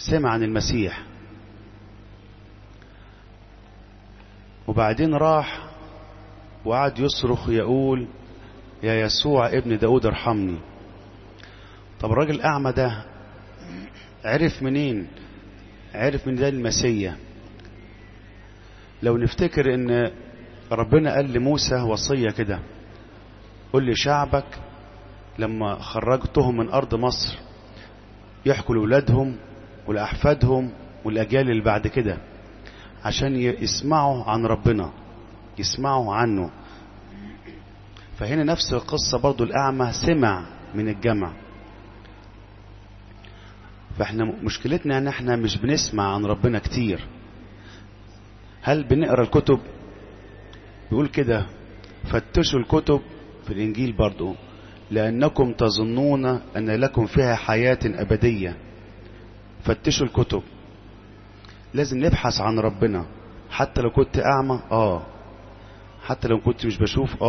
سمع عن المسيح، وبعدين راح وقعد يصرخ يقول يا يسوع ابن داود ارحمني. طب الراجل الأعمى ده عرف منين؟ عرف من ده المسيح. لو نفتكر ان ربنا قال لموسى وصية كده، قل لي شعبك لما خرجتهم من أرض مصر يحكوا لأولادهم ولأحفادهم والأجيال اللي بعد كده عشان يسمعوا عن ربنا، يسمعوا عنه. فهنا نفس القصة برضو، الأعمى سمع من الجمع. فاحنا مشكلتنا ان احنا مش بنسمع عن ربنا كتير. هل بنقرأ الكتب؟ بيقول كده فتشوا الكتب في الإنجيل برضو لأنكم تظنون أن لكم فيها حياة أبدية. فتشوا الكتب. لازم نبحث عن ربنا حتى لو كنت أعمى، حتى لو كنت مش بشوف،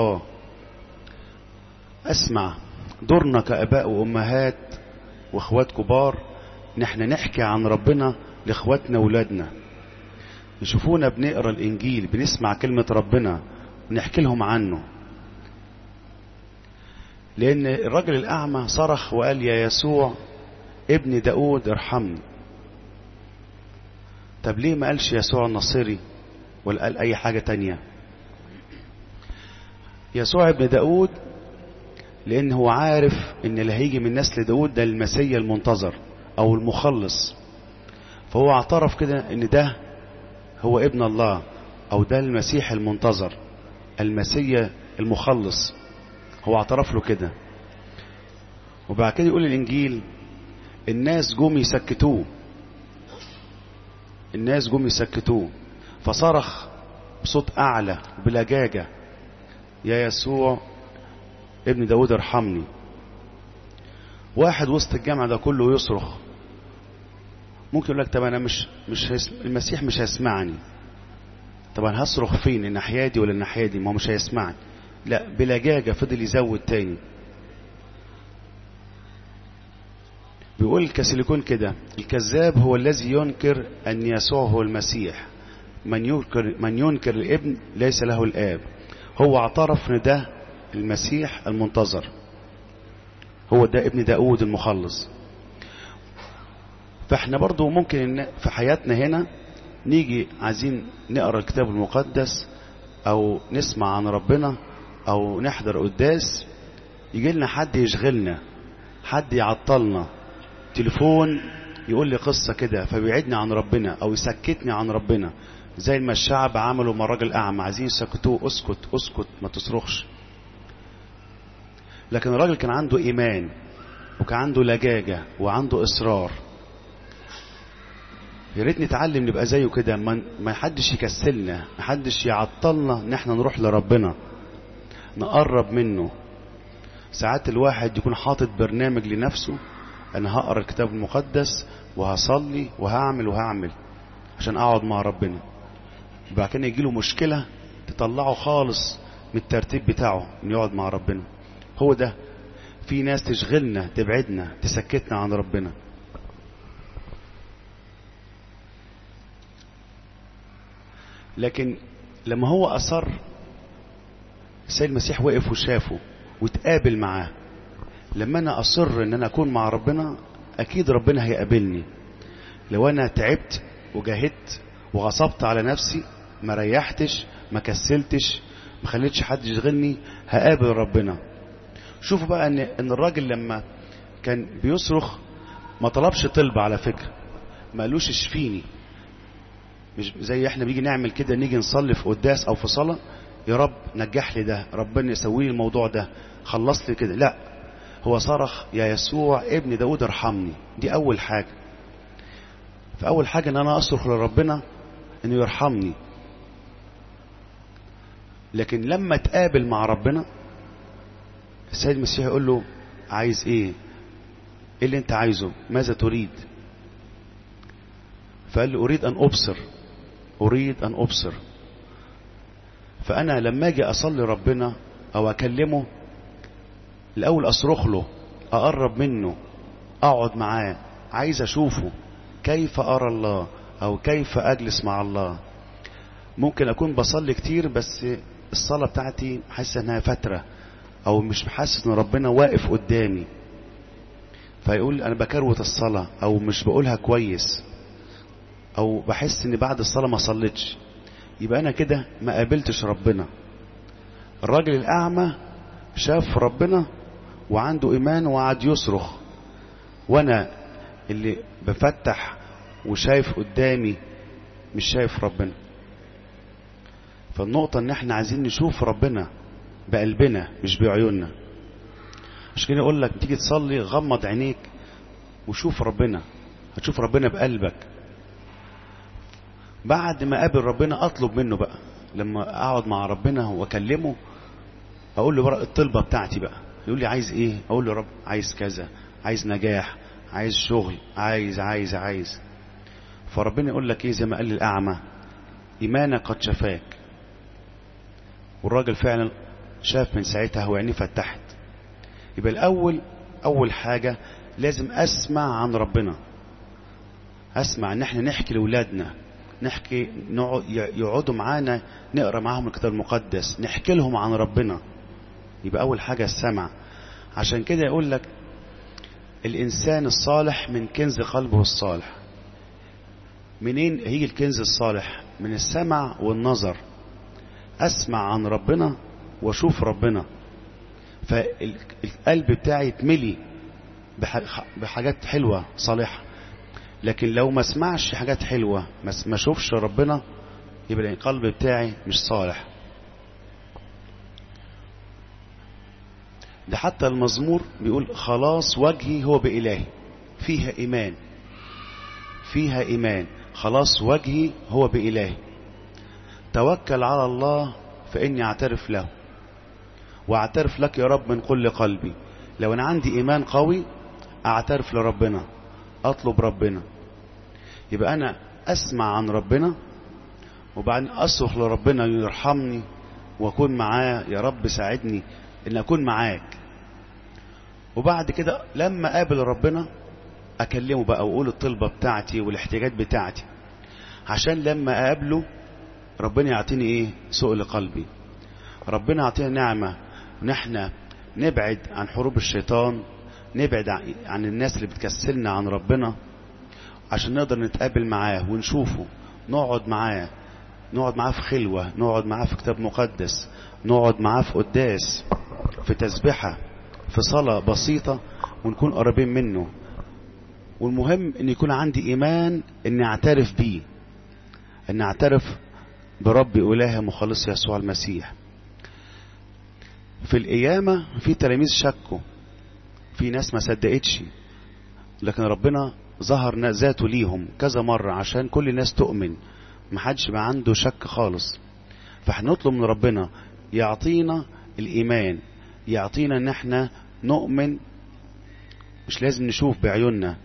أسمع. دورنا كأباء وأمهات وإخوات كبار نحن نحكي عن ربنا لإخواتنا وولادنا، يشوفونا بنقرأ الإنجيل، بنسمع كلمة ربنا ونحكي لهم عنه. لأن الرجل الأعمى صرخ وقال يا يسوع ابن داود ارحمني. طب ليه ما قالش يسوع الناصري ولا قال أي حاجة تانية؟ يسوع ابن داود لأن هو عارف إن اللي هيجي من نسل داود ده المسيح المنتظر أو المخلص، فهو اعترف كده إن ده هو ابن الله أو ده المسيح المنتظر، المسيح المخلص. هو اعترف له كده. وبعد كده يقول الإنجيل الناس جم يسكتوه، الناس جم يسكتوه، فصرخ بصوت أعلى بلجاجة يا يسوع ابن داود ارحمني. واحد وسط الجامع ده كله يصرخ ممكن يقول لك طب أنا مش المسيح مش هيسمعني. طبعا هصرخ فين؟ الناحية دي ولا الناحية دي؟ ما هو مش هيسمعني. لا، بلجاجة فضل يزود تاني. بيقول الكاثوليكون كده الكذاب هو الذي ينكر أن يسوع هو المسيح، من ينكر الابن ليس له الآب. هو اعترف ان ده المسيح المنتظر، هو ده ابن داود المخلص. فاحنا برضو ممكن إن في حياتنا هنا نيجي عايزين نقرأ الكتاب المقدس او نسمع عن ربنا او نحضر قداس، يجي لنا حد يشغلنا، حد يعطلنا، تليفون يقول لي قصة كده فبيعدني عن ربنا او يسكتني عن ربنا، زي ما الشعب عملوا مع الراجل الأعمى، عايزين يسكتوه، اسكت اسكت ما تصرخش. لكن الراجل كان عنده إيمان وكان عنده لجاجة وعنده إصرار. يا ريت نتعلم نبقى زيه كده، ما حدش يكسلنا، ما حدش يعطلنا ان احنا نروح لربنا نقرب منه. ساعات الواحد يكون حاطط برنامج لنفسه، انا هقرا الكتاب المقدس وهصلي وهعمل عشان اقعد مع ربنا، وبعد كده يجيله مشكلة تطلعه خالص من الترتيب بتاعه ان يقعد مع ربنا. هو ده، في ناس تشغلنا تبعدنا تسكتنا عن ربنا. لكن لما هو أصر، السيد المسيح وقف وشافه وتقابل معاه. لما أنا أصر أن أنا أكون مع ربنا أكيد ربنا هيقابلني. لو أنا تعبت وجاهدت وغصبت على نفسي، ما ريحتش، ما كسلتش، ما خليتش حد يشغلني، هقابل ربنا. شوفوا بقى ان الراجل لما كان بيصرخ ما طلبش طلب، على فكرة ما قالوش اشفيني، مش زي احنا بيجي نعمل كده، نيجي نصلي في قداس او في صلاة يا رب نجح لي ده، ربنا يسوي لي الموضوع ده، خلص لي كده. لا، هو صرخ يا يسوع ابن داود ارحمني. دي اول حاجة. فاول حاجة ان انا اصرخ لربنا انه يرحمني. لكن لما تقابل مع ربنا السيد المسيح يقول له عايز ايه اللي انت عايزه؟ ماذا تريد؟ فقال له اريد ان ابصر. فانا لما اجي اصلي ربنا او اكلمه الاول اصرخ له، اقرب منه، اقعد معاه، عايز اشوفه، كيف أرى الله أو كيف أجلس مع الله. ممكن أكون بصلي كتير بس الصلاة بتاعتي حاسس إنها فترة، أو مش حاسس إن ربنا واقف قدامي، فيقول أنا بكروت الصلاة أو مش بقولها كويس، أو بحس إن بعد الصلاة ما صليتش، يبقى أنا كده ما قابلتش ربنا. الراجل الأعمى شاف ربنا وعنده إيمان وقعد يصرخ، وأنا اللي بفتح وشايف قدامي مش شايف ربنا. فالنقطة ان احنا عايزين نشوف ربنا بقلبنا مش بعيوننا. عشان كده اقول لك تيجي تصلي غمض عينيك وشوف ربنا، هتشوف ربنا بقلبك. بعد ما اقابل ربنا اطلب منه بقى، لما اقعد مع ربنا واكلمه اقول له بقى الطلبة بتاعتي بقى. يقول لي عايز ايه؟ اقول له رب عايز كذا، عايز نجاح، عايز شغل، عايز. فربنا يقول لك ايه زي ما قال للأعمى إيمانك قد شفاك. والراجل فعلا شاف من ساعتها وعينيه فتحت. يبقى أول حاجة لازم أسمع عن ربنا، أسمع إن احنا نحكي لأولادنا، نحكي يقعدوا معانا نقرأ معاهم الكتاب المقدس، نحكي لهم عن ربنا. يبقى أول حاجة السمع. عشان كده يقول لك الإنسان الصالح من كنز قلبه الصالح. منين هيجي الكنز الصالح؟ من السمع والنظر. أسمع عن ربنا وأشوف ربنا، فالقلب بتاعي يتملي بحاجات حلوة صالحة. لكن لو ما اسمعش حاجات حلوة، ما اشوفش ربنا، يبقى القلب بتاعي مش صالح. ده حتى المزمور بيقول خلاص وجهي هو بإلهي. فيها إيمان. خلاص وجهي هو بإلهي. توكل على الله فإني أعترف له، وأعترف لك يا رب من كل قلبي. لو أنا عندي إيمان قوي أعترف لربنا، أطلب ربنا. يبقى أنا أسمع عن ربنا، وبعدين أصرخ لربنا يرحمني وأكون معاه. يا رب ساعدني إن أكون معاك. وبعد كده لما أقابل ربنا أكلمه بقى وأقول الطلبة بتاعتي والاحتياجات بتاعتي، عشان لما أقابله ربنا يعطيني إيه؟ سؤل قلبي. ربنا يعطينا نعمة إن احنا نبعد عن حروب الشيطان، نبعد عن الناس اللي بتكسلنا عن ربنا، عشان نقدر نتقابل معاه ونشوفه، نقعد معاه في خلوة، نقعد معاه في كتاب مقدس، نقعد معاه في قداس، في تسبحة، في صلاة بسيطة، ونكون قريبين منه. والمهم ان يكون عندي ايمان ان اعترف بيه، ان اعترف برب إله مخلص يسوع المسيح. في القيامة في تلاميذ شكوا، في ناس ما صدقتش، لكن ربنا ظهر ذاته ليهم كذا مرة عشان كل الناس تؤمن، محدش بقى عنده شك خالص. فاحنا نطلب من ربنا يعطينا الإيمان، يعطينا ان احنا نؤمن، مش لازم نشوف بعيوننا.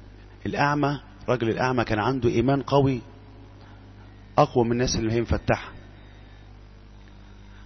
الرجل الأعمى كان عنده إيمان قوي أقوى من الناس اللي هي مفتحة.